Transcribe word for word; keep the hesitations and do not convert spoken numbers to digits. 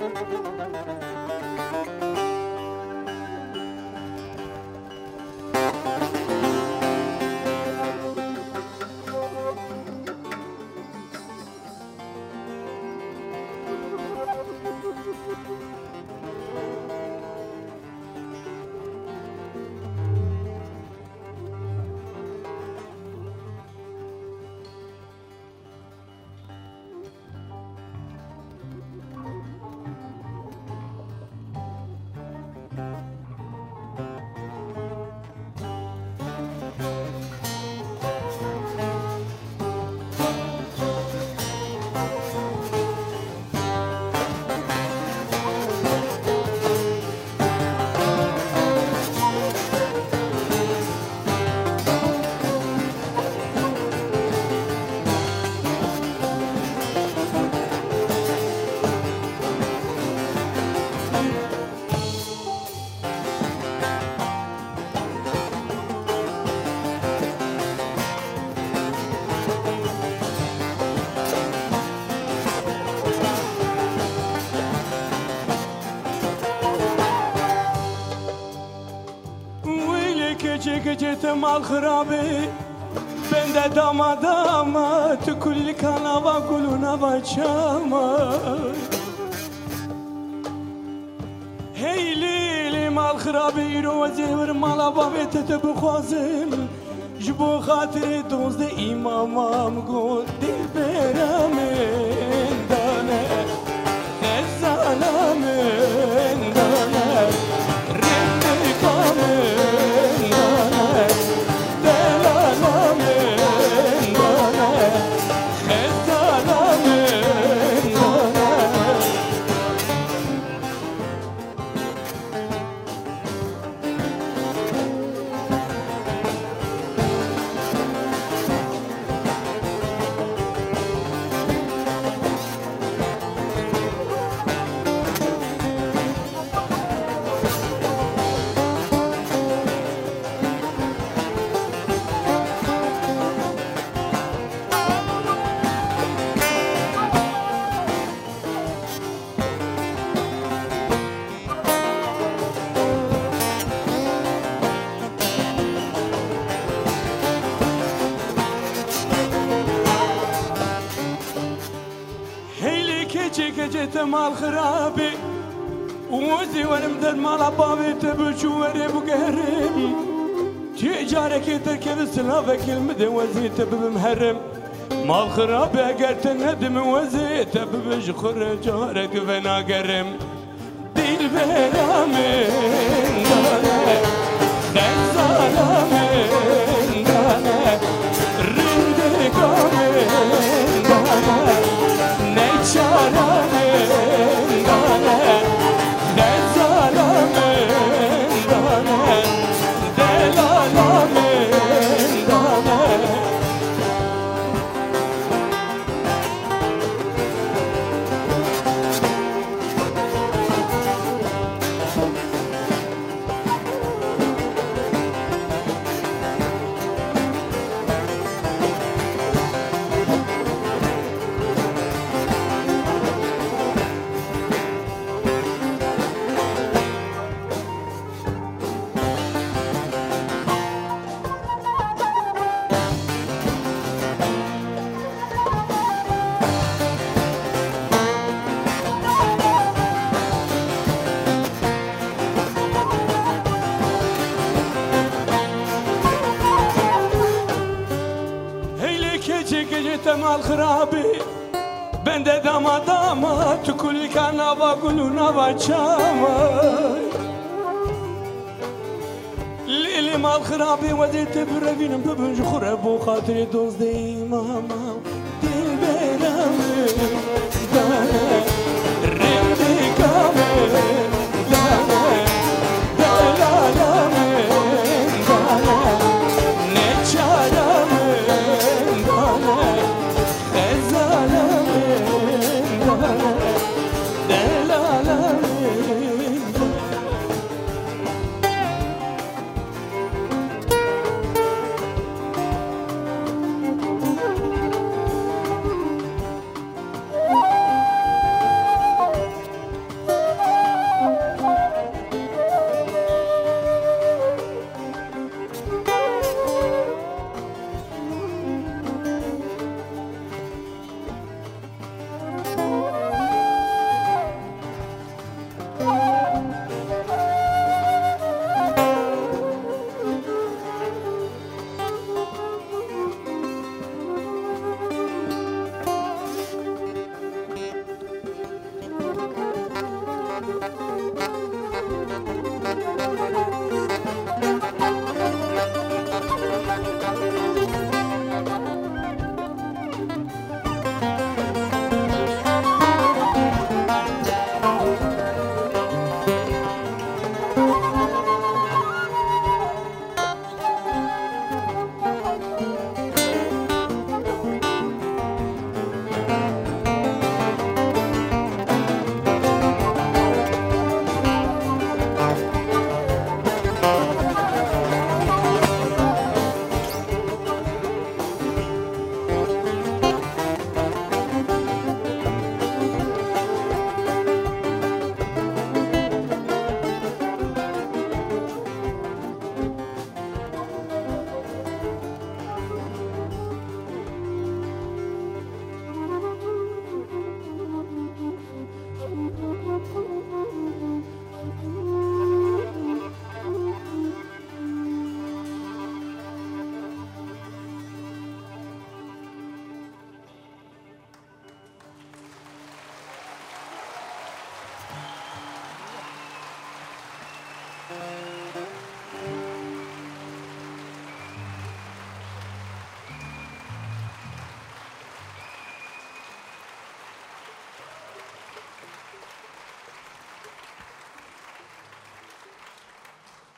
gece gece temal khrabi bende damadama tukulli kanava guluna bachama hey lili mal khrabi roze mala babet te bukhazim jbo khatri dozde imamam go dil beramen dane ezalamen dane rende kamen gece temal khrabi وزي ونمدر مالا بابي تبجو وري بقهرم تجارك تركب السلافة كلمة وزي تبب مهرم مال خرابي اگر تندم وزي تبب جخر جارك فنا قرم ديل برامن دانه خزالامن دانه رندقامن دانه نيچارامن temal khrabi bende damadama tukul kanava guluna bachama lili mal khrabi wazit bravin bubun khurabu khatri dozde mama dil beram